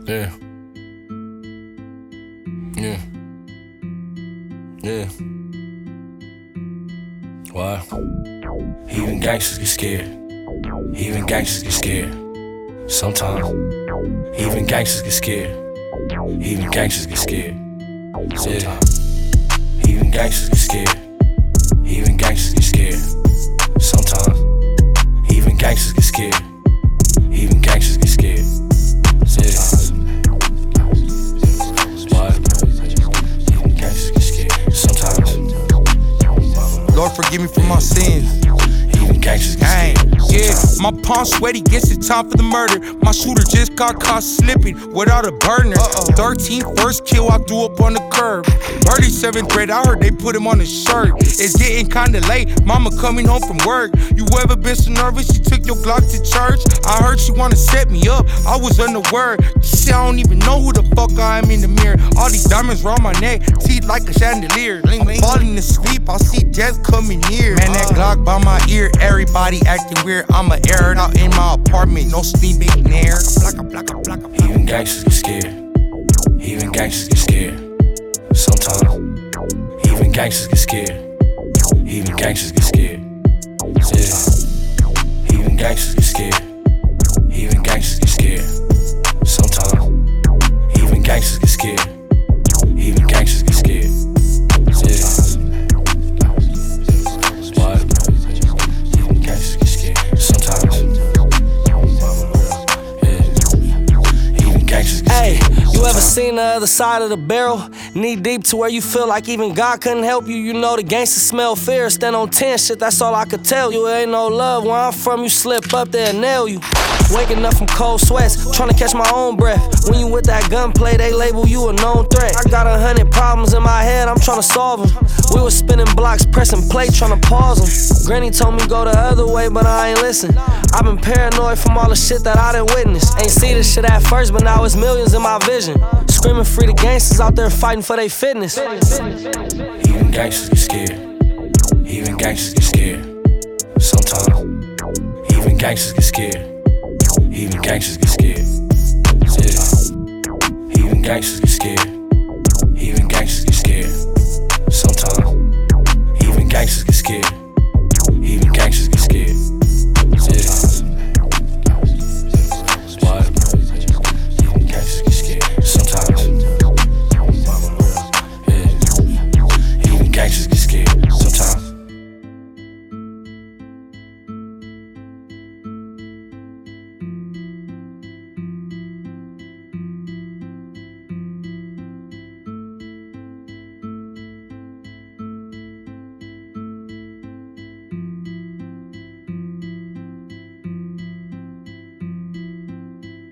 Yeah. Yeah. Yeah. Why? Even gangsters get scared. Even gangsters get scared. Sometimes. Even gangsters get scared. Even gangsters get scared. Sometimes. Even gangsters get scared. Even gangsters get scared. Sometimes. Even gangsters get scared. Even gangsters get scared. Sometimes. Why? Even gangsters get scared. Sometimes. Lord, forgive me for my sins. Even gangsters get scared. Yeah, my palm sweaty, guess it's time for the murder. My shooter just got caught slipping without a burner. 13th first kill I threw up on the curb. 37th grade, I heard they put him on a shirt. It's getting kinda late, mama coming home from work. You ever been so nervous you took your Glock to church? I heard she wanna set me up, I was unaware. She said I don't even know who the fuck I am in the mirror. All these diamonds round my neck, teeth like a chandelier. Falling asleep, I see death coming near. Man, that Glock by my ear, everybody acting weird. I'ma air it out in my apartment, no steam in air. Even gangsters get scared. Even gangsters get scared. Sometimes. Even gangsters get scared. Even gangsters get scared. Sometimes. Even gangsters get scared. Even gangsters get scared. Sometimes. Even gangsters get scared. Even gangsters get scared. Sometimes. Why? Even gangsters get scared. Sometimes. Hey, you ever seen the other side of the barrel? Knee deep to where you feel like even God couldn't help you. You know the gangsters smell fear, stand on 10 shit, that's all I could tell you. It ain't no love, where I'm from you slip up there and nail you. Waking up from cold sweats, tryna catch my own breath. When you with that gunplay, they label you a known threat. I got 100 problems in my head, I'm tryna solve them. We was spinning blocks, pressing play, tryna pause them. Granny told me go the other way, but I ain't listen. I've been paranoid from all the shit that I done witnessed. Ain't see this shit at first, but now it's millions in my vision. Screaming free the gangsters out there fighting for their fitness. Even gangsters get scared. Even gangsters get scared. Sometimes. Even gangsters get scared. Even gangsters get scared. Sometimes. Even gangsters get scared. Even gangsters get scared. Sometimes. Even gangsters get scared.